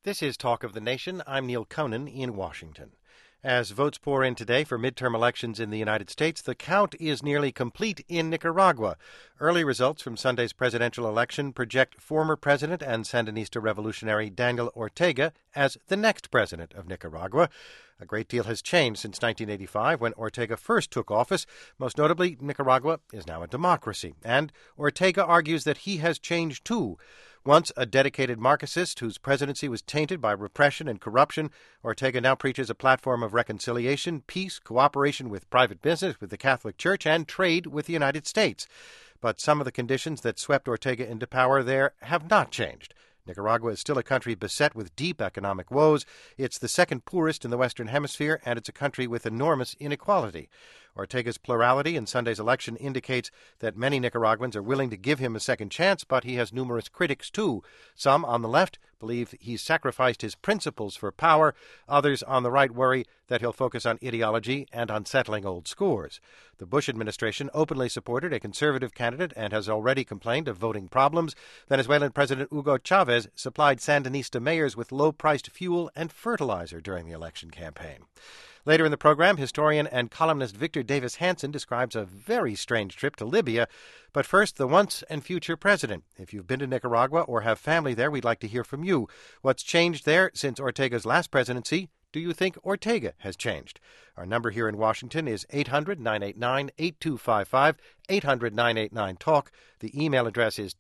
This is Talk of the Nation. I'm Neil Conan in Washington. As votes pour in today for midterm elections in the United States, the count is nearly complete in Nicaragua. Early results from Sunday's presidential election project former president and Sandinista revolutionary Daniel Ortega as the next president of Nicaragua. A great deal has changed since 1985 when Ortega first took office. Most notably, Nicaragua is now a democracy. And Ortega argues that he has changed too. Once a dedicated Marxist whose presidency was tainted by repression and corruption, Ortega now preaches a platform of reconciliation, peace, cooperation with private business, with the Catholic Church, and trade with the United States. But some of the conditions that swept Ortega into power there have not changed. Nicaragua is still a country beset with deep economic woes. It's the second poorest in the Western Hemisphere, and it's a country with enormous inequality. Ortega's plurality in Sunday's election indicates that many Nicaraguans are willing to give him a second chance, but he has numerous critics, too. Some on the left believe he's sacrificed his principles for power. Others on the right worry that he'll focus on ideology and on settling old scores. The Bush administration openly supported a conservative candidate and has already complained of voting problems. Venezuelan President Hugo Chavez supplied Sandinista mayors with low-priced fuel and fertilizer during the election campaign. Later in the program, historian and columnist Victor Davis Hanson describes a very strange trip to Libya. But first, the once and future president. If you've been to Nicaragua or have family there, we'd like to hear from you. What's changed there since Ortega's last presidency? Do you think Ortega has changed? Our number here in Washington is 800-989-8255, 800-989-TALK. The email address is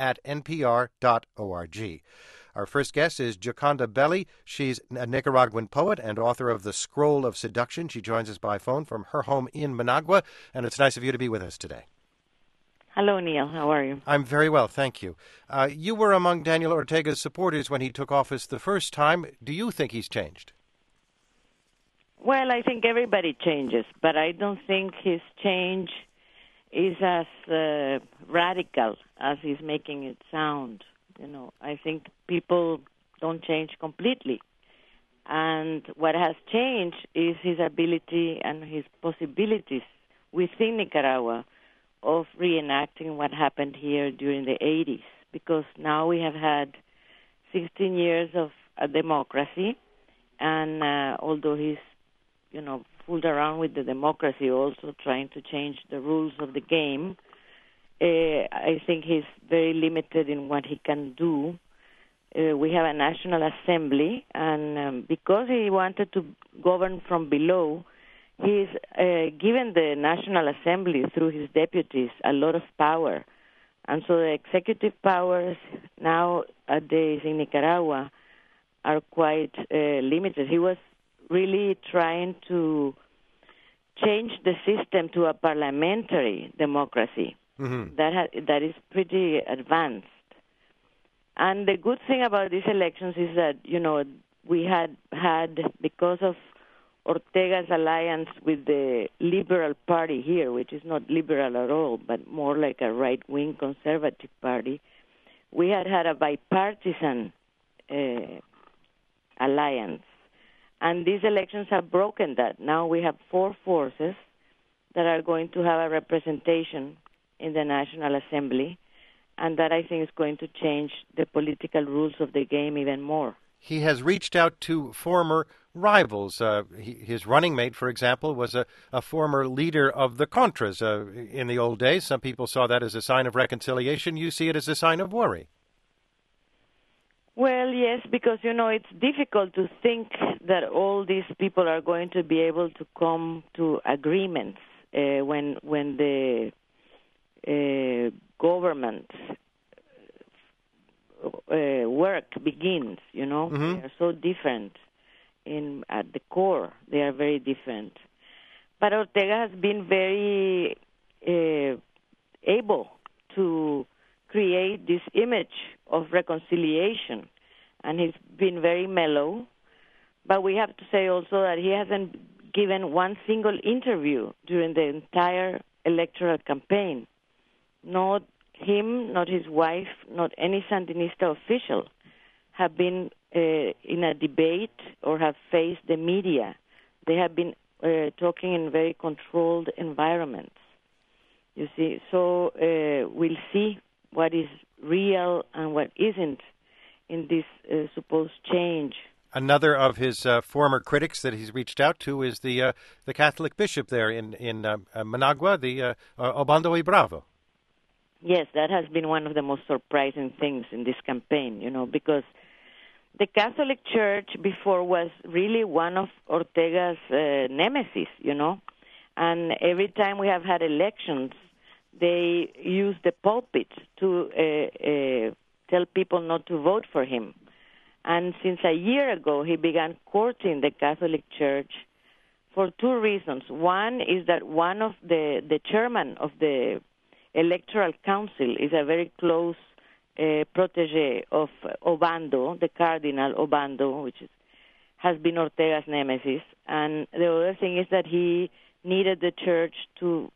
talk@npr.org. Our first guest is Gioconda Belli. She's a Nicaraguan poet and author of The Scroll of Seduction. She joins us by phone from her home in Managua, and it's nice of you to be with us today. Hello, Neil. How are you? I'm very well, thank you. You were among Daniel Ortega's supporters when he took office the first time. Do you think he's changed? Well, I think everybody changes, but I don't think his change is as radical as he's making it sound. I think people don't change completely. And what has changed is his ability and his possibilities within Nicaragua of reenacting what happened here during the 80s, because now we have had 16 years of a democracy, and although he's, fooled around with the democracy, also trying to change the rules of the game, I think he's very limited in what he can do. We have a National Assembly, and because he wanted to govern from below, he's given the National Assembly, through his deputies, a lot of power. And so the executive powers nowadays in Nicaragua are quite limited. He was really trying to change the system to a parliamentary democracy. Mm-hmm. That is pretty advanced. And the good thing about these elections is that, we had, because of Ortega's alliance with the Liberal Party here, which is not liberal at all, but more like a right-wing conservative party, we had a bipartisan alliance. And these elections have broken that. Now we have four forces that are going to have a representation in the National Assembly, and that I think is going to change the political rules of the game even more. He has reached out to former rivals. His running mate, for example, was a former leader of the Contras in the old days. Some people saw that as a sign of reconciliation. You see it as a sign of worry. Well, yes, because, it's difficult to think that all these people are going to be able to come to agreements when the government work begins, Mm-hmm. They are so different at the core. They are very different. But Ortega has been very able to create this image of reconciliation, and he's been very mellow. But we have to say also that he hasn't given one single interview during the entire electoral campaign. Not him, not his wife, not any Sandinista official have been in a debate or have faced the media. They have been talking in very controlled environments. You see, so we'll see what is real and what isn't in this supposed change. Another of his former critics that he's reached out to is the Catholic bishop there in Managua, the Obando y Bravo. Yes, that has been one of the most surprising things in this campaign, because the Catholic Church before was really one of Ortega's nemesis, and every time we have had elections, they use the pulpit to tell people not to vote for him. And since a year ago, he began courting the Catholic Church for two reasons. One is that one of the chairman of the Electoral Council is a very close protege of Obando, the Cardinal Obando, which has been Ortega's nemesis. And the other thing is that he needed the church to,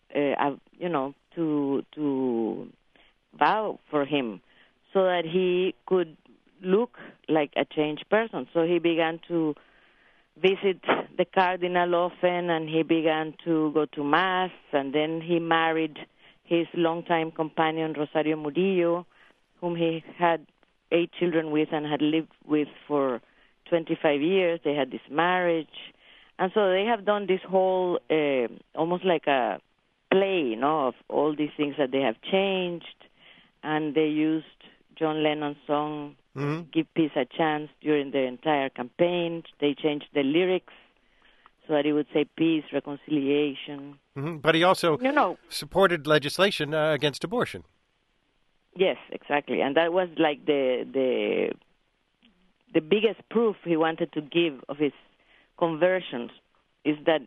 to vow for him so that he could look like a changed person. So he began to visit the cardinal often, and he began to go to Mass, and then he married his longtime companion, Rosario Murillo, whom he had 8 children with and had lived with for 25 years. They had this marriage. And so they have done this whole, almost like a play, of all these things that they have changed. And they used John Lennon's song, Give Peace a Chance, during the entire campaign. They changed the lyrics so that it would say peace, reconciliation. But he also supported legislation against abortion. Yes, exactly. And that was like the biggest proof he wanted to give of his conversions, is that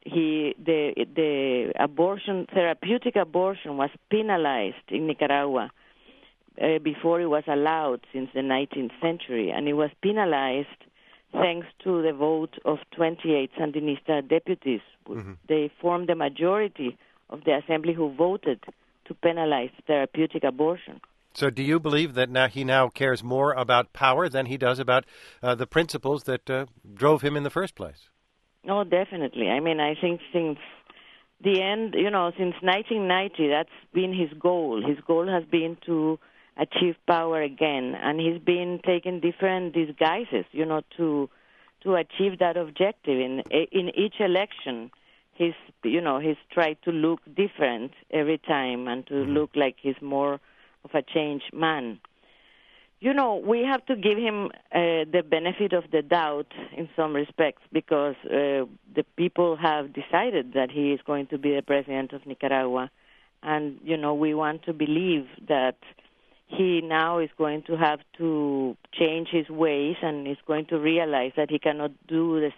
the abortion, therapeutic abortion, was penalized in Nicaragua before it was allowed since the 19th century, and it was penalized thanks to the vote of 28 Sandinista deputies. They formed the majority of the assembly who voted to penalize therapeutic abortion. So do you believe that he now cares more about power than he does about the principles that drove him in the first place? Oh, definitely. I mean, I think since the end, since 1990, that's been his goal. His goal has been to achieve power again, and he's been taking different disguises, to achieve that objective. In each election, he's tried to look different every time and to look like he's more of a changed man. We have to give him the benefit of the doubt in some respects, because the people have decided that he is going to be the president of Nicaragua. And, we want to believe that he now is going to have to change his ways and is going to realize that he cannot do the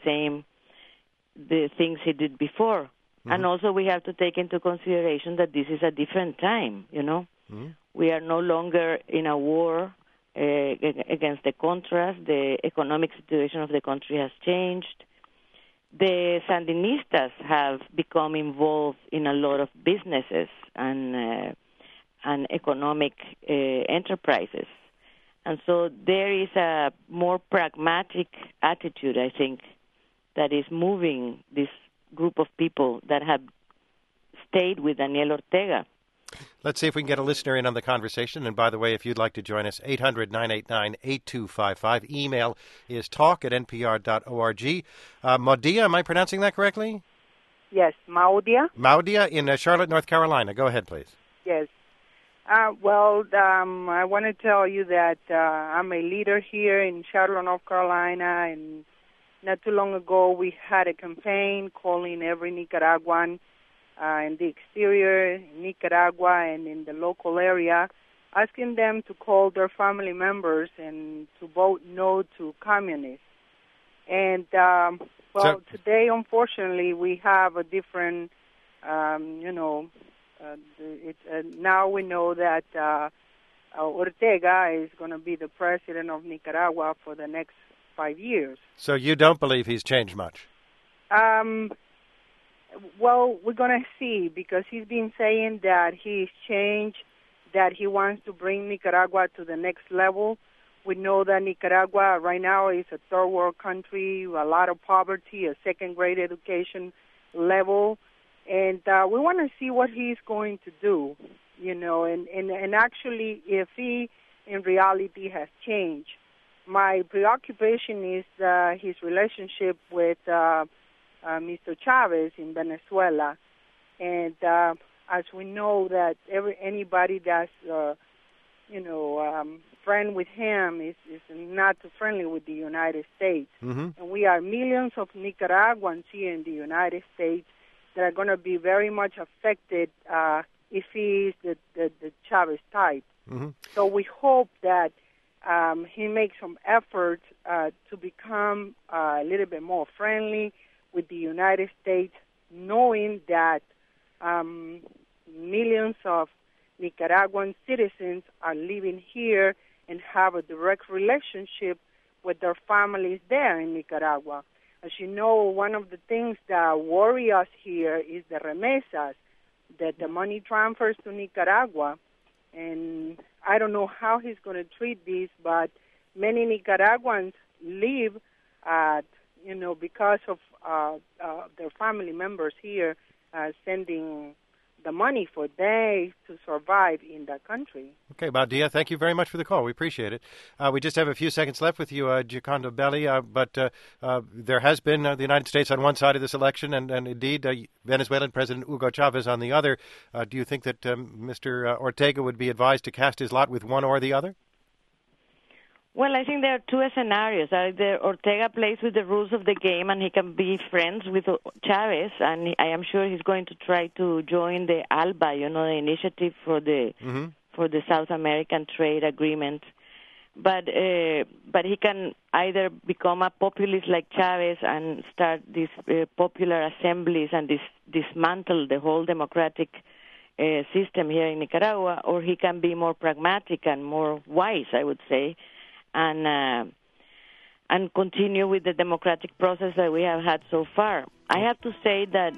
things he did before. And also we have to take into consideration that this is a different time, We are no longer in a war against the Contras. The economic situation of the country has changed. The Sandinistas have become involved in a lot of businesses and economic enterprises. And so there is a more pragmatic attitude, I think, that is moving this group of people that have stayed with Daniel Ortega. Let's see if we can get a listener in on the conversation. And by the way, if you'd like to join us, 800-989-8255. Email is talk@npr.org. Maudia, am I pronouncing that correctly? Yes, Maudia. Maudia in Charlotte, North Carolina. Go ahead, please. Yes. I want to tell you that I'm a leader here in Charlotte, North Carolina, and not too long ago we had a campaign calling every Nicaraguan in the exterior, in Nicaragua, and in the local area, asking them to call their family members and to vote no to communists. And, today, unfortunately, we have a different, now we know that Ortega is going to be the president of Nicaragua for the next 5 years. So you don't believe he's changed much? Well, we're going to see, because he's been saying that he's changed, that he wants to bring Nicaragua to the next level. We know that Nicaragua right now is a third world country, a lot of poverty, a second-grade education level, and we want to see what he's going to do, and actually if he in reality has changed. my preoccupation is his relationship with Mr. Chavez in Venezuela. And as we know that anybody that's, friend with him is not too friendly with the United States. Mm-hmm. And we are millions of Nicaraguans here in the United States that are going to be very much affected if he is the Chavez type. Mm-hmm. So we hope that he makes some effort to become a little bit more friendly with the United States, knowing that millions of Nicaraguan citizens are living here and have a direct relationship with their families there in Nicaragua. As you know, one of the things that worry us here is the remesas, that the money transfers to Nicaragua. And I don't know how he's going to treat this, but many Nicaraguans live, because of their family members here sending the money for they to survive in the country. Okay, Badia, thank you very much for the call. We appreciate it. We just have a few seconds left with you, Gioconda Belli, but there has been the United States on one side of this election and indeed Venezuelan President Hugo Chavez on the other. Do you think that Mr. Ortega would be advised to cast his lot with one or the other? Well, I think there are two scenarios. Either Ortega plays with the rules of the game and he can be friends with Chavez, and I am sure he's going to try to join the ALBA, the initiative for the for the South American Trade Agreement. But he can either become a populist like Chavez and start these popular assemblies and dismantle the whole democratic system here in Nicaragua, or he can be more pragmatic and more wise, I would say, and continue with the democratic process that we have had so far. I have to say that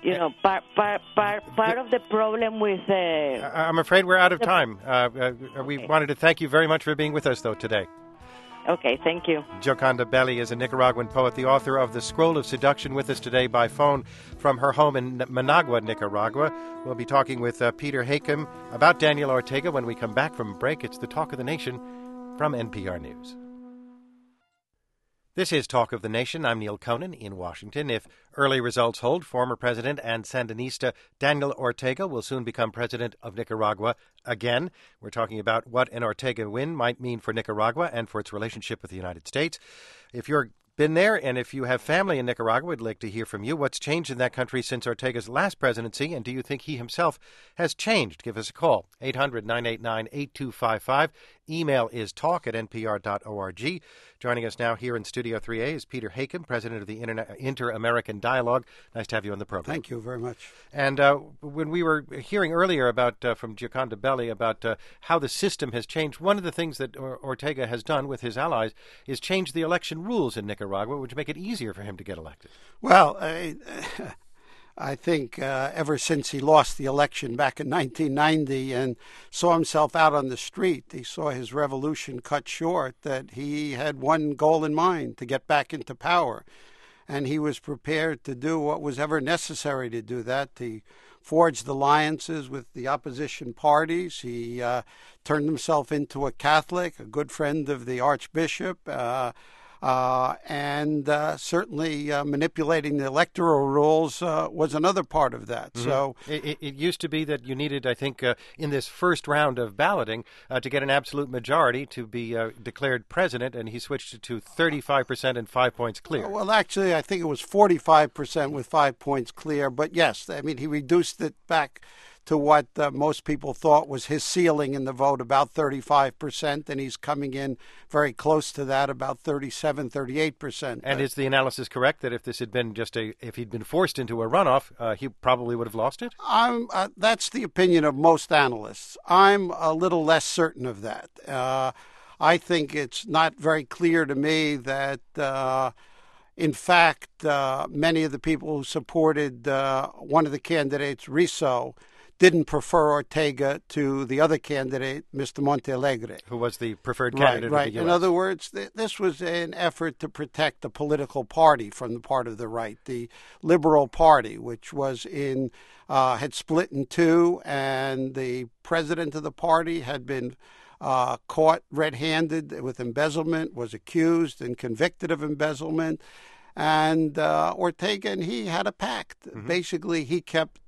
part of the problem with I'm afraid we're out of time. We wanted to thank you very much for being with us, though, today. Okay, thank you. Gioconda Belli is a Nicaraguan poet, the author of The Scroll of Seduction, with us today by phone from her home in Managua, Nicaragua. We'll be talking with Peter Hakim about Daniel Ortega when we come back from break. It's the Talk of the Nation from NPR News. This is Talk of the Nation. I'm Neil Conan in Washington. If early results hold, former President and Sandinista Daniel Ortega will soon become president of Nicaragua again. We're talking about what an Ortega win might mean for Nicaragua and for its relationship with the United States. If you're been there, and if you have family in Nicaragua, we'd like to hear from you. What's changed in that country since Ortega's last presidency, and do you think he himself has changed? Give us a call, 800-989-8255. Email is talk@npr.org. Joining us now here in Studio 3A is Peter Hakim, president of the Inter-American Dialogue. Nice to have you on the program. Thank you very much. And when we were hearing earlier about from Gioconda Belli about how the system has changed, one of the things that Ortega has done with his allies is change the election rules in Nicaragua, which make it easier for him to get elected. Well, I think ever since he lost the election back in 1990 and saw himself out on the street, he saw his revolution cut short, that he had one goal in mind, to get back into power. And he was prepared to do what was ever necessary to do that. He forged alliances with the opposition parties. He turned himself into a Catholic, a good friend of the Archbishop, and certainly manipulating the electoral rules was another part of that. Mm-hmm. So it used to be that you needed, I think, in this first round of balloting to get an absolute majority to be declared president, and he switched it to 35% and 5 points clear. Well, actually, I think it was 45% with 5 points clear. But yes, I mean, he reduced it back to what most people thought was his ceiling in the vote, about 35%, and he's coming in very close to that, about 37, 38%. And is the analysis correct that if this had been if he'd been forced into a runoff, he probably would have lost it? That's the opinion of most analysts. I'm a little less certain of that. I think it's not very clear to me that in fact, many of the people who supported one of the candidates, Rizzo, didn't prefer Ortega to the other candidate, Mr. Montealegre. Who was the preferred candidate Right. of the U.S. In other words, this was an effort to protect the political party from the part of the right. The Liberal Party, which was had split in two, and the president of the party had been caught red-handed with embezzlement, was accused and convicted of embezzlement. And Ortega and he had a pact. Mm-hmm. Basically, he kept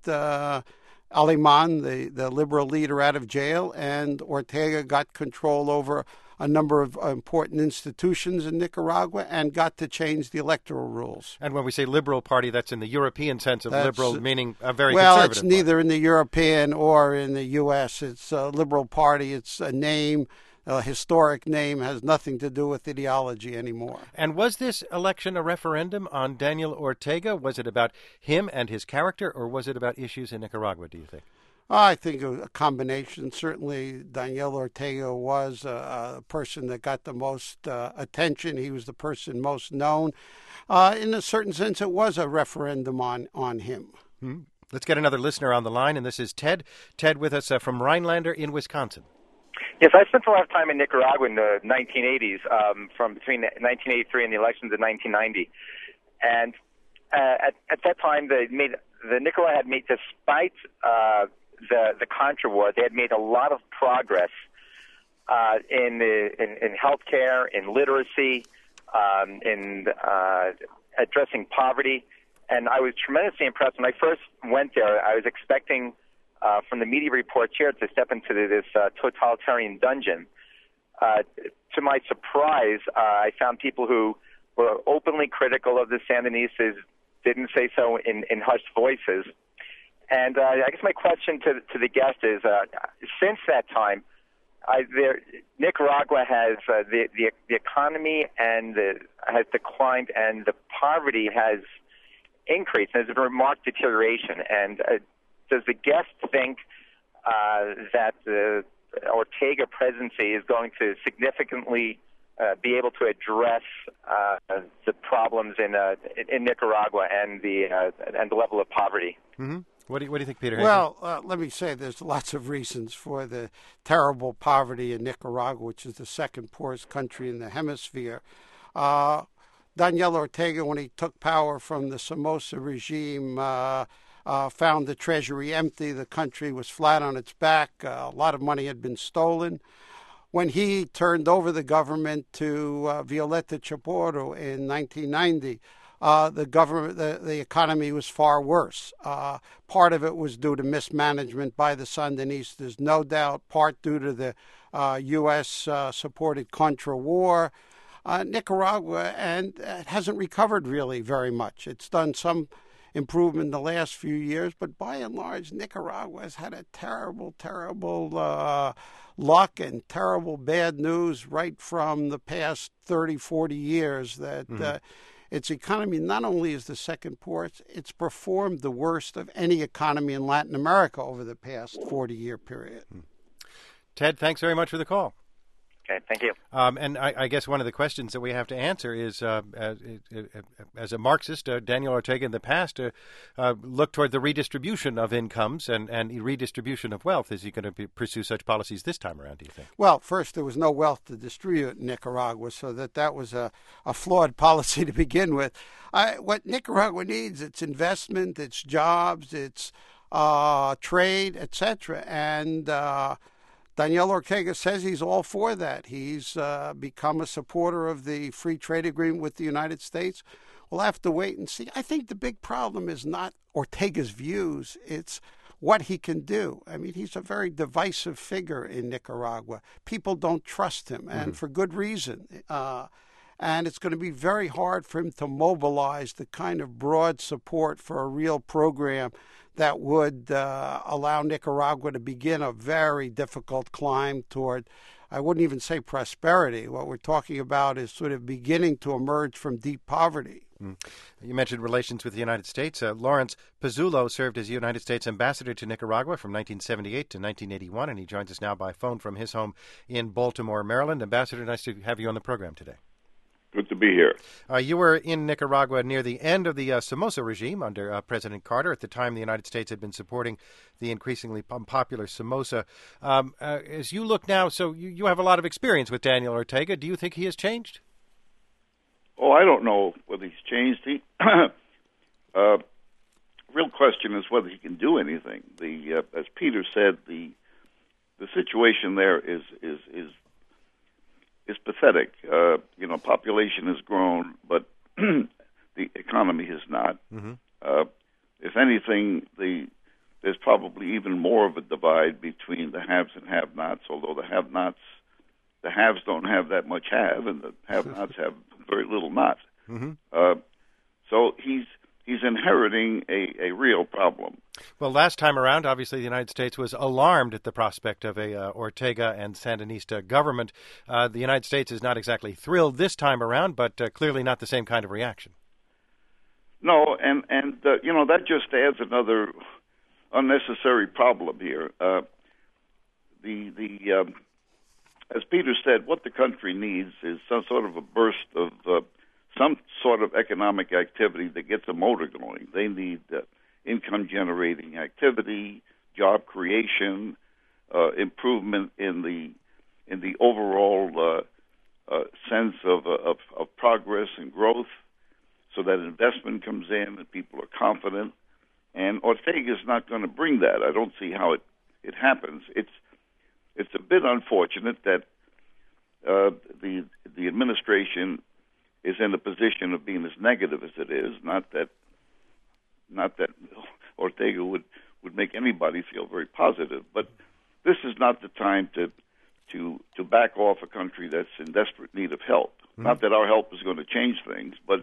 Aliman, the liberal leader, out of jail, and Ortega got control over a number of important institutions in Nicaragua and got to change the electoral rules. And when we say liberal party, that's in the European sense of liberal, meaning a very well, conservative it's neither party. In the European or in the U.S. It's a liberal party. It's a name, a historic name, has nothing to do with ideology anymore. And was this election a referendum on Daniel Ortega? Was it about him and his character, or was it about issues in Nicaragua, do you think? I think a combination. Certainly, Daniel Ortega was a person that got the most attention. He was the person most known. In a certain sense, it was a referendum on him. Hmm. Let's get another listener on the line, and this is Ted. Ted with us from Rhinelander in Wisconsin. Yes, I spent a lot of time in Nicaragua in the 1980s, from between 1983 and the elections of 1990. And at that time, Nicaragua had made, despite the Contra War, they had made a lot of progress in healthcare, in literacy, in addressing poverty. And I was tremendously impressed. When I first went there, I was expecting from the media reports here to step into this totalitarian dungeon. To my surprise, I found people who were openly critical of the Sandinistas, didn't say so in hushed voices. And I guess my question to the guest is, since that time, Nicaragua has the economy has declined, and the poverty has increased. There's been a marked deterioration. And does the guest think that the Ortega presidency is going to significantly be able to address the problems in Nicaragua and the level of poverty? Mm-hmm. What do you think, Peter? Well, let me say there's lots of reasons for the terrible poverty in Nicaragua, which is the second poorest country in the hemisphere. Daniel Ortega, when he took power from the Somoza regime, found the treasury empty. The country was flat on its back. A lot of money had been stolen. When he turned over the government to Violeta Chamorro in 1990, the economy was far worse. Part of it was due to mismanagement by the Sandinistas, no doubt. Part due to the U.S. supported Contra War. Nicaragua, and it hasn't recovered really very much. It's done some improvement in the last few years, but by and large, Nicaragua has had a terrible luck and terrible bad news right from the past 30, 40 years that its economy not only is the second poorest, it's performed the worst of any economy in Latin America over the past 40-year period. Ted, thanks very much for the call. Okay, thank you. And I guess one of the questions that we have to answer is, as a Marxist, Daniel Ortega in the past looked toward the redistribution of incomes and redistribution of wealth. Is he going to pursue such policies this time around, do you think? Well, first, there was no wealth to distribute in Nicaragua, so that was a flawed policy to begin with. What Nicaragua needs, it's investment, it's jobs, it's trade, etc., and Daniel Ortega says he's all for that. He's become a supporter of the free trade agreement with the United States. We'll have to wait and see. I think the big problem is not Ortega's views. It's what he can do. I mean, he's a very divisive figure in Nicaragua. People don't trust him, and for good reason. And it's going to be very hard for him to mobilize the kind of broad support for a real program that would allow Nicaragua to begin a very difficult climb toward, I wouldn't even say prosperity. What we're talking about is sort of beginning to emerge from deep poverty. You mentioned relations with the United States. Lawrence Pizzulo served as United States ambassador to Nicaragua from 1978 to 1981, and he joins us now by phone from his home in Baltimore, Maryland. Ambassador, nice to have you on the program today. Good to be here. You were in Nicaragua near the end of the Somoza regime under President Carter. At the time, the United States had been supporting the increasingly popular Somoza. As you look now, so you have a lot of experience with Daniel Ortega. Do you think he has changed? Oh, I don't know whether he's changed. Real question is whether he can do anything. As Peter said, the the situation there is pathetic. Population has grown, but the economy has not. Mm-hmm. If anything, there's probably even more of a divide between the haves and have-nots, although the haves don't have that much have, and the have-nots have very little not. Mm-hmm. So he's inheriting a real problem. Well, last time around, obviously, the United States was alarmed at the prospect of a Ortega and Sandinista government. The United States is not exactly thrilled this time around, but clearly not the same kind of reaction. No, and that just adds another unnecessary problem here. As Peter said, what the country needs is some sort of a burst of some sort of economic activity that gets a motor going. They need income-generating activity, job creation, improvement in the overall sense of progress and growth, so that investment comes in and people are confident. And Ortega is not going to bring that. I don't see how it happens. It's a bit unfortunate that the administration is in a position of being as negative as it is. Not that Ortega would make anybody feel very positive, but this is not the time to back off a country that's in desperate need of help. Mm-hmm. Not that our help is going to change things, but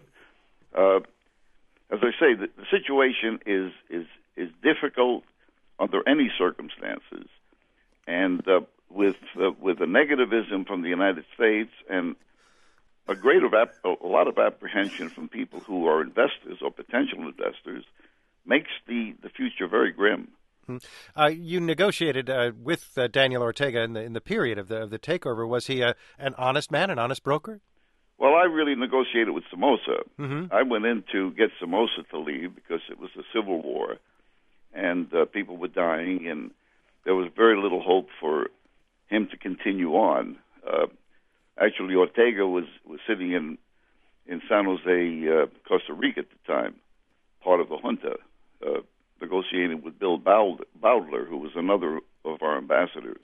as I say, the situation is difficult under any circumstances, and with the negativism from the United States and a lot of apprehension from people who are investors or potential investors, makes the future very grim. You negotiated with Daniel Ortega in the period of the takeover. Was he an honest man, an honest broker? Well, I really negotiated with Somoza. Mm-hmm. I went in to get Somoza to leave because it was a civil war, and people were dying, and there was very little hope for him to continue on. Actually, Ortega was sitting in San Jose, Costa Rica at the time, part of the junta, negotiating with Bill Bowdler, who was another of our ambassadors.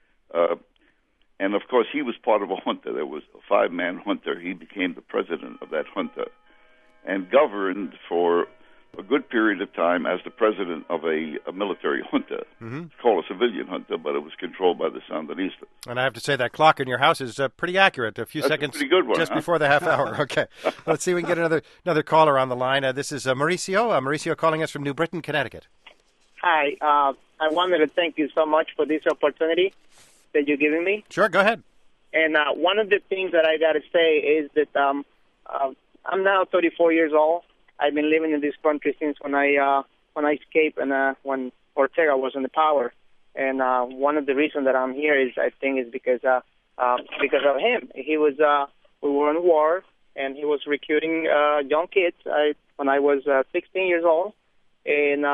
And, of course, he was part of a junta. There was a 5-man junta. He became the president of that junta and governed for a good period of time as the president of a military junta. Mm-hmm. It's called a civilian junta, but it was controlled by the Sandinistas. And I have to say that clock in your house is pretty accurate. A few That's seconds a pretty good one, just huh? before the half hour. Okay. Let's see if we can get another caller on the line. This is Mauricio. Mauricio calling us from New Britain, Connecticut. Hi. I wanted to thank you so much for this opportunity that you're giving me. Sure, go ahead. And one of the things that I got to say is that I'm now 34 years old. I've been living in this country since when I escaped and when Ortega was in the power. And one of the reasons that I'm here is, I think, is because of him. He was we were in war, and he was recruiting young kids. When I was 16 years old, and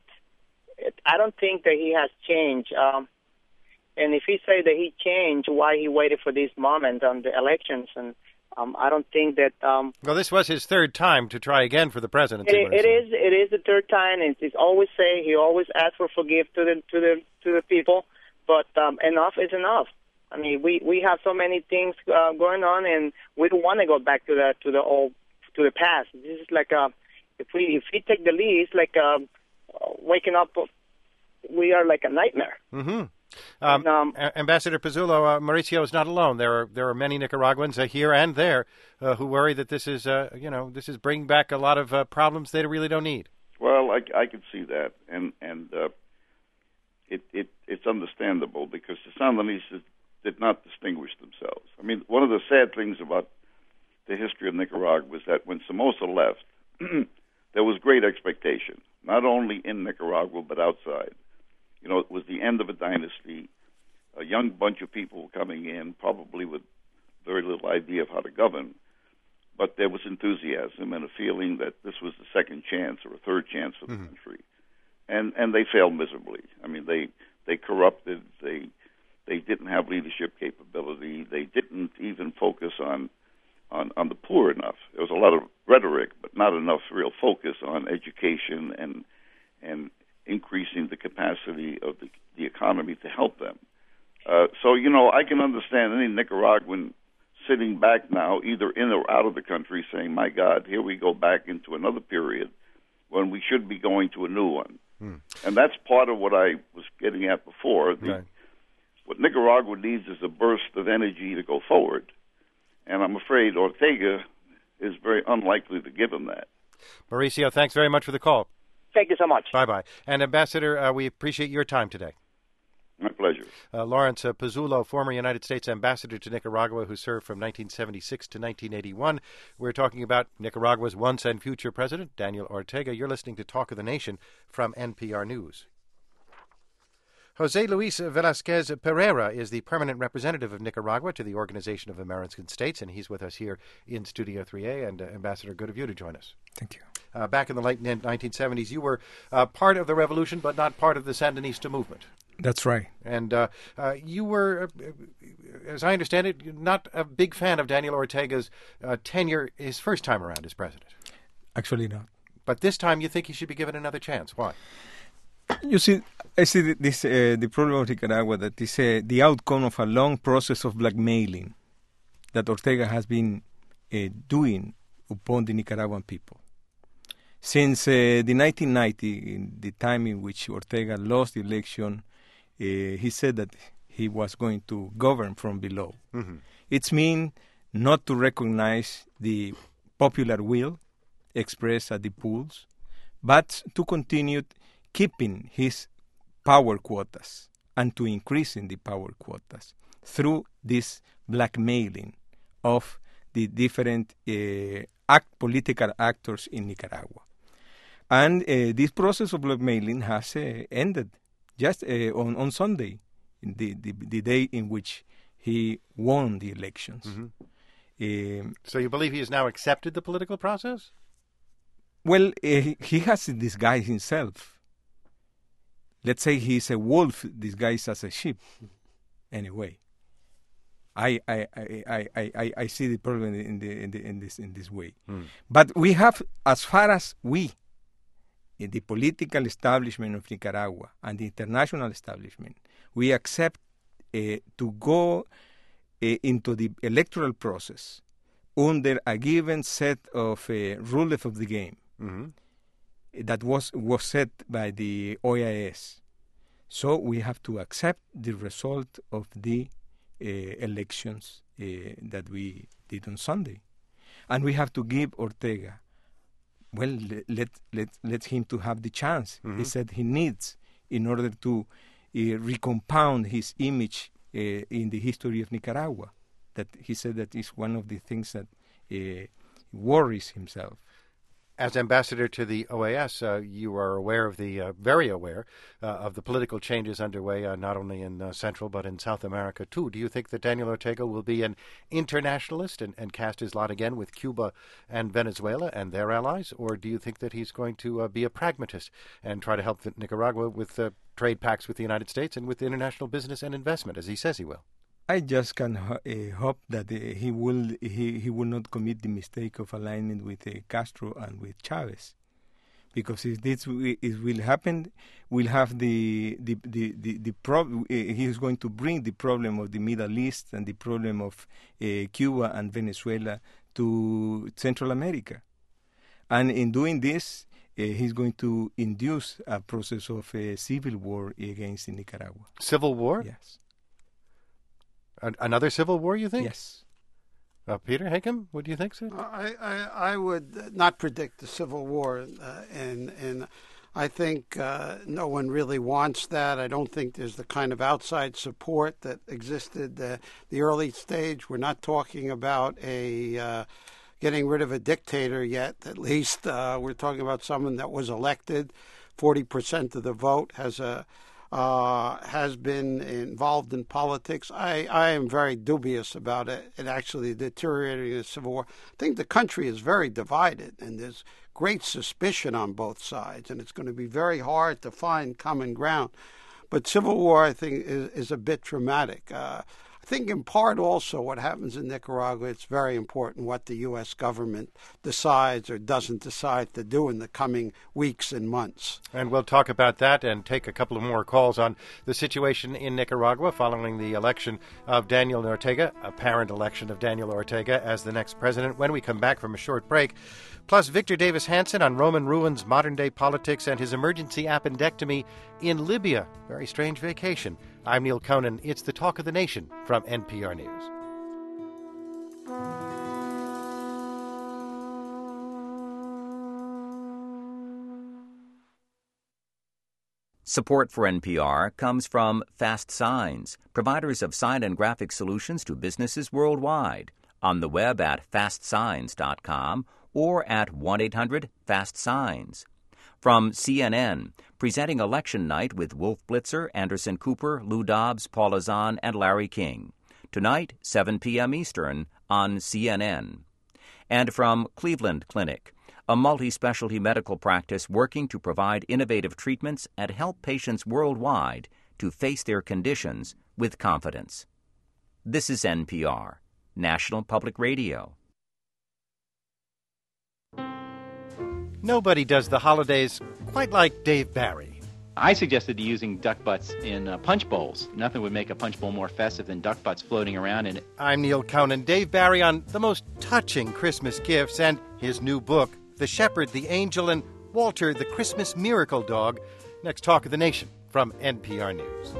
I don't think that he has changed. And if he say that he changed, why he waited for this moment on the elections? And I don't think that. Well, this was his third time to try again for the presidency. It is the third time, and it's always say he always asks for forgive to the people, but enough is enough. I mean, we have so many things going on, and we don't want to go back to the past. This is like if we take the lead, it's like waking up. We are like a nightmare. Mm-hmm. Ambassador Pizzulo, Mauricio is not alone. There are many Nicaraguans here and there who worry that this is bringing back a lot of problems they really don't need. Well, I can see that, and it's understandable because the Sandinistas did not distinguish themselves. I mean, one of the sad things about the history of Nicaragua was that when Somoza left, there was great expectation, not only in Nicaragua but outside. You know, it was the end of a dynasty. A young bunch of people were coming in, probably with very little idea of how to govern, but there was enthusiasm and a feeling that this was the second chance or a third chance for the country. And they failed miserably. I mean, they corrupted. They didn't have leadership capability. They didn't even focus on the poor enough. There was a lot of rhetoric, but not enough real focus on education and increasing the capacity of the economy to help them. So, I can understand any Nicaraguan sitting back now, either in or out of the country, saying, my God, here we go back into another period when we should be going to a new one. And that's part of what I was getting at before. What Nicaragua needs is a burst of energy to go forward. And I'm afraid Ortega is very unlikely to give him that. Mauricio, thanks very much for the call. Thank you so much. Bye-bye. And Ambassador, we appreciate your time today. My pleasure. Lawrence Pizzulo, former United States ambassador to Nicaragua, who served from 1976 to 1981. We're talking about Nicaragua's once and future president, Daniel Ortega. You're listening to Talk of the Nation from NPR News. Jose Luis Velasquez Pereira is the permanent representative of Nicaragua to the Organization of American States, and he's with us here in Studio 3A. And Ambassador, good of you to join us. Thank you. Back in the late 1970s, you were part of the revolution, but not part of the Sandinista movement. That's right. And you were, as I understand it, not a big fan of Daniel Ortega's tenure his first time around as president. Actually not. But this time you think he should be given another chance. Why? You see, I see this the problem of Nicaragua, that is the outcome of a long process of blackmailing that Ortega has been doing upon the Nicaraguan people. Since the 1990, in the time in which Ortega lost the election, he said that he was going to govern from below. Mm-hmm. It's mean not to recognize the popular will expressed at the polls, but to continue keeping his power quotas and to increasing the power quotas through this blackmailing of the different political actors in Nicaragua. And this process of blackmailing has ended just on Sunday, the day in which he won the elections. Mm-hmm. So you believe he has now accepted the political process? Well, he has disguised himself. Let's say he's a wolf disguised as a sheep. Anyway, I see the problem in this way. But we have, as far as we, in the political establishment of Nicaragua and the international establishment, we accept to go into the electoral process under a given set of rules of the game. Mm-hmm. That was set by the OAS. So we have to accept the result of the elections that we did on Sunday. And we have to give Ortega, well, let him to have the chance. Mm-hmm. He said he needs in order to recompound his image in the history of Nicaragua. That he said that is one of the things that worries himself. As ambassador to the OAS, you are aware of very aware of the political changes underway, not only in Central but in South America too. Do you think that Daniel Ortega will be an internationalist and cast his lot again with Cuba and Venezuela and their allies, or do you think that he's going to be a pragmatist and try to help Nicaragua with trade pacts with the United States and with international business and investment, as he says he will? I just can hope that he will not commit the mistake of alignment with Castro and with Chavez, because if this will happen, we'll have the problem. He is going to bring the problem of the Middle East and the problem of Cuba and Venezuela to Central America, and in doing this, he's going to induce a process of civil war against Nicaragua. Civil war? Yes. Another civil war, you think? Yes. Peter Hakem, what do you think, sir? I would not predict a civil war, and I think no one really wants that. I don't think there's the kind of outside support that existed the early stage. We're not talking about getting rid of a dictator yet. At least we're talking about someone that was elected. 40% of the vote has been involved in politics. I am very dubious about it actually deteriorating the civil war. I think the country is very divided, and there's great suspicion on both sides, and it's going to be very hard to find common ground. But civil war, I think, is a bit dramatic. I think in part also what happens in Nicaragua, it's very important what the U.S. government decides or doesn't decide to do in the coming weeks and months. And we'll talk about that and take a couple of more calls on the situation in Nicaragua following the election of Daniel Ortega, apparent election of Daniel Ortega as the next president, when we come back from a short break. Plus, Victor Davis Hanson on Roman ruins, modern-day politics, and his emergency appendectomy in Libya. Very strange vacation. I'm Neil Conan. It's the Talk of the Nation from NPR News. Support for NPR comes from Fast Signs, providers of sign and graphic solutions to businesses worldwide. On the web at fastsigns.com or at 1-800-FAST-SIGNS. From CNN, presenting Election Night with Wolf Blitzer, Anderson Cooper, Lou Dobbs, Paula Zahn, and Larry King. Tonight, 7 p.m. Eastern on CNN. And from Cleveland Clinic, a multi-specialty medical practice working to provide innovative treatments and help patients worldwide to face their conditions with confidence. This is NPR, National Public Radio. Nobody does the holidays quite like Dave Barry. I suggested using duck butts in punch bowls. Nothing would make a punch bowl more festive than duck butts floating around in it. I'm Neil Conan. Dave Barry on the most touching Christmas gifts and his new book, The Shepherd, the Angel, and Walter, the Christmas Miracle Dog. Next Talk of the Nation from NPR News.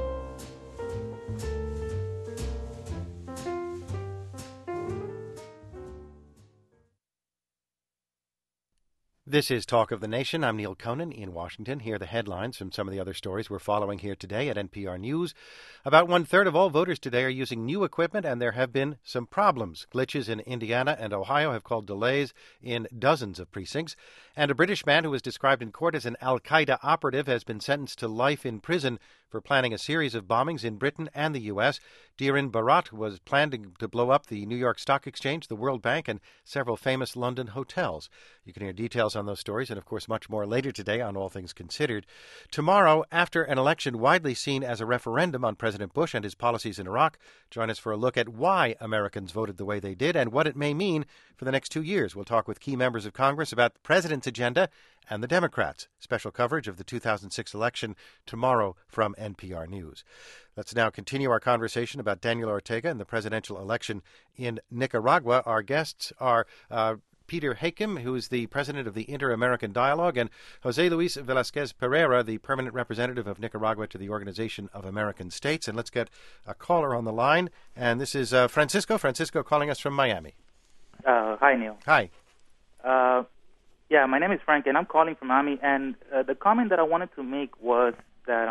This is Talk of the Nation. I'm Neil Conan in Washington. Here are the headlines from some of the other stories we're following here today at NPR News. About 1/3 of all voters today are using new equipment, and there have been some problems. Glitches in Indiana and Ohio have caused delays in dozens of precincts. And a British man who was described in court as an al-Qaeda operative has been sentenced to life in prison for planning a series of bombings in Britain and the U.S. Dhiren Bharat was planning to blow up the New York Stock Exchange, the World Bank, and several famous London hotels. You can hear details on those stories and, of course, much more later today on All Things Considered. Tomorrow, after an election widely seen as a referendum on President Bush and his policies in Iraq, join us for a look at why Americans voted the way they did and what it may mean for the next 2 years. We'll talk with key members of Congress about the president's agenda and the Democrats. Special coverage of the 2006 election tomorrow from NPR News. Let's now continue our conversation about Daniel Ortega and the presidential election in Nicaragua. Our guests are Peter Hakim, who is the president of the Inter-American Dialogue, and Jose Luis Velasquez Pereira, the permanent representative of Nicaragua to the Organization of American States. And let's get a caller on the line. And this is Francisco. Francisco calling us from Miami. Hi, Neil. Hi. Yeah, my name is Frank, and I'm calling from Miami. And the comment that I wanted to make was that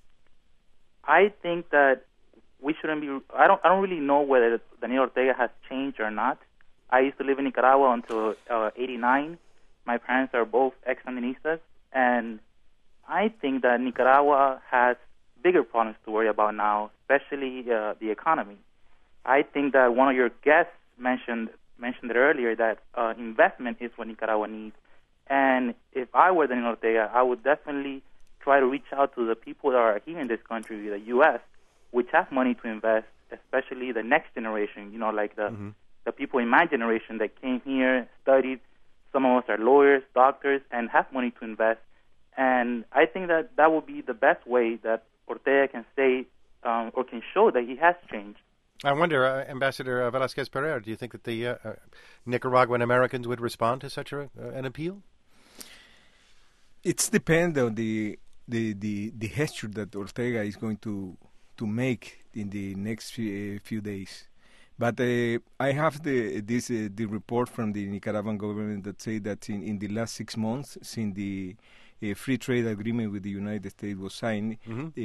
I think that we shouldn't be. I don't really know whether Daniel Ortega has changed or not. I used to live in Nicaragua until '89. My parents are both ex-Sandinistas, and I think that Nicaragua has bigger problems to worry about now, especially the economy. I think that one of your guests mentioned it earlier that investment is what Nicaragua needs. And if I were Daniel Ortega, I would definitely try to reach out to the people that are here in this country, the U.S., which have money to invest, especially the next generation, like the people in my generation that came here, studied. Some of us are lawyers, doctors, and have money to invest. And I think that would be the best way that Ortega can say or can show that he has changed. I wonder, Ambassador Velasquez Pereira, do you think that the Nicaraguan Americans would respond to such an appeal? It's depend on the gesture that Ortega is going to make in the next few days. But I have the report from the Nicaraguan government that say that in the last 6 months, since the free trade agreement with the United States was signed,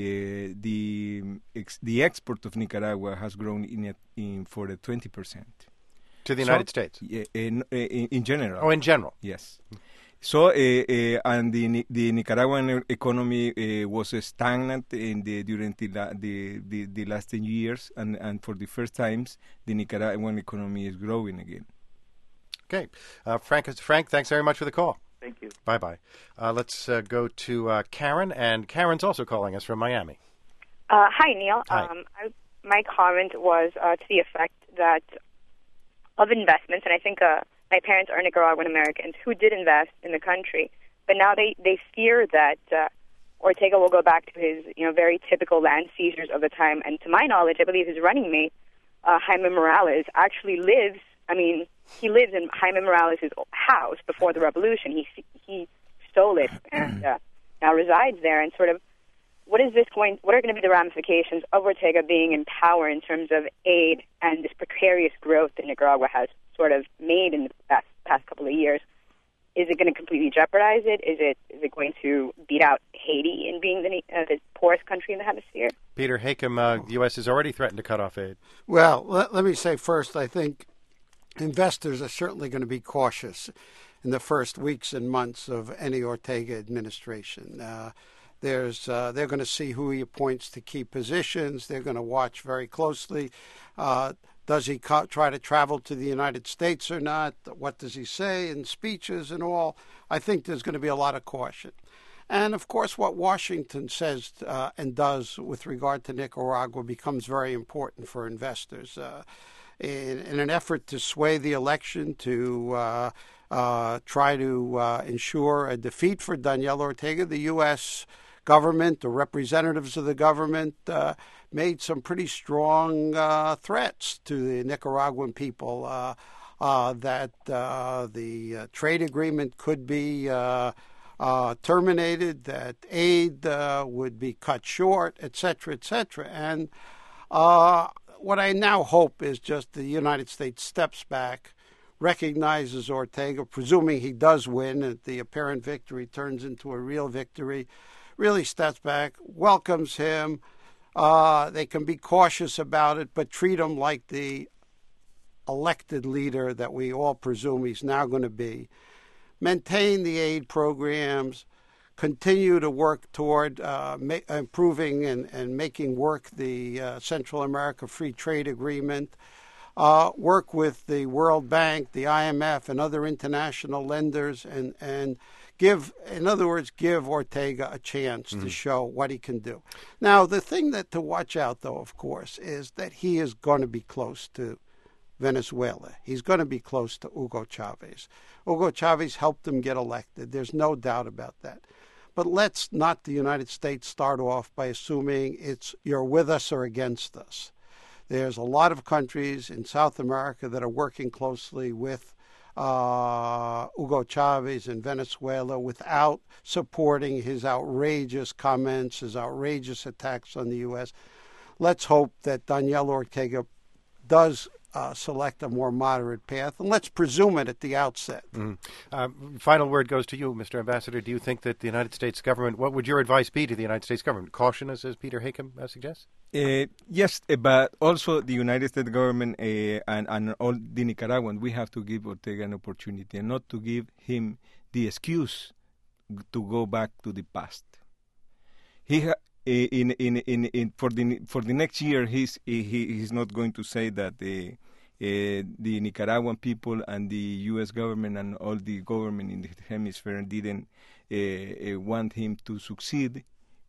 the export of Nicaragua has grown for 20%. To the United States? In general. Oh, in general? Yes. So, and the Nicaraguan economy was stagnant during the last 10 years, and for the first times, the Nicaraguan economy is growing again. Okay. Frank, thanks very much for the call. Thank you. Bye-bye. Let's go to Karen, and Karen's also calling us from Miami. Hi, Neil. Hi. my comment was to the effect that of investments, and I think my parents are Nicaraguan Americans who did invest in the country, but now they fear that Ortega will go back to his very typical land seizures of the time. And to my knowledge, I believe his running mate, Jaime Morales, actually lives. I mean, he lives in Jaime Morales' house before the revolution. He stole it and now resides there. And sort of, what are going to be the ramifications of Ortega being in power in terms of aid and this precarious growth that Nicaragua has sort of made in the past couple of years? Is it going to completely jeopardize it? Is it going to beat out Haiti in being the poorest country in the hemisphere? Peter Hakim, the U.S. has already threatened to cut off aid. Well, let me say first, I think investors are certainly going to be cautious in the first weeks and months of any Ortega administration. They're going to see who he appoints to key positions. They're going to watch very closely. Does he try to travel to the United States or not? What does he say in speeches and all? I think there's going to be a lot of caution. And, of course, what Washington says and does with regard to Nicaragua becomes very important for investors. In an effort to sway the election, to try to ensure a defeat for Daniel Ortega, the U.S. government or representatives of the government made some pretty strong threats to the Nicaraguan people that the trade agreement could be terminated, that aid would be cut short, et cetera, et cetera. And what I now hope is just the United States steps back, recognizes Ortega, presuming he does win, and the apparent victory turns into a real victory, really steps back, welcomes him. They can be cautious about it, but treat him like the elected leader that we all presume he's now going to be. Maintain the aid programs, continue to work toward improving and making work the Central America Free Trade Agreement, work with the World Bank, the IMF, and other international lenders, and give Ortega a chance to show what he can do. Now, the thing to watch out, though, of course, is that he is going to be close to Venezuela. He's going to be close to Hugo Chavez. Hugo Chavez helped him get elected. There's no doubt about that. But let's not, the United States, start off by assuming you're with us or against us. There's a lot of countries in South America that are working closely with Hugo Chavez in Venezuela without supporting his outrageous comments, his outrageous attacks on the U.S. Let's hope that Daniel Ortega does select a more moderate path, and let's presume it at the outset. Final word goes to you, Mr. Ambassador. Do you think that the United States government, what would your advice be to the United States government? Caution, as Peter Hakim suggests? Yes, but also the United States government and all the Nicaraguans, we have to give Ortega an opportunity and not to give him the excuse to go back to the past. He for the next year, he's not going to say that the Nicaraguan people and the U.S. government and all the government in the hemisphere didn't want him to succeed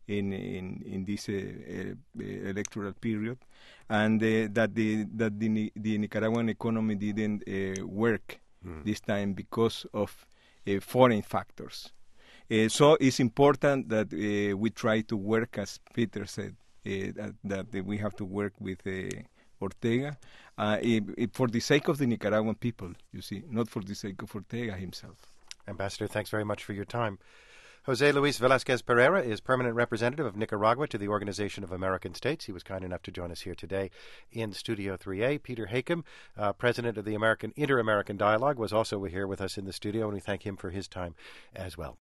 in this electoral period, and that the Nicaraguan economy didn't work this time because of foreign factors. So it's important that we try to work, as Peter said, that we have to work with Ortega for the sake of the Nicaraguan people, you see, not for the sake of Ortega himself. Ambassador, thanks very much for your time. Jose Luis Velasquez Pereira is permanent representative of Nicaragua to the Organization of American States. He was kind enough to join us here today in Studio 3A. Peter Hakim, president of the Inter-American Dialogue, was also here with us in the studio, and we thank him for his time as well.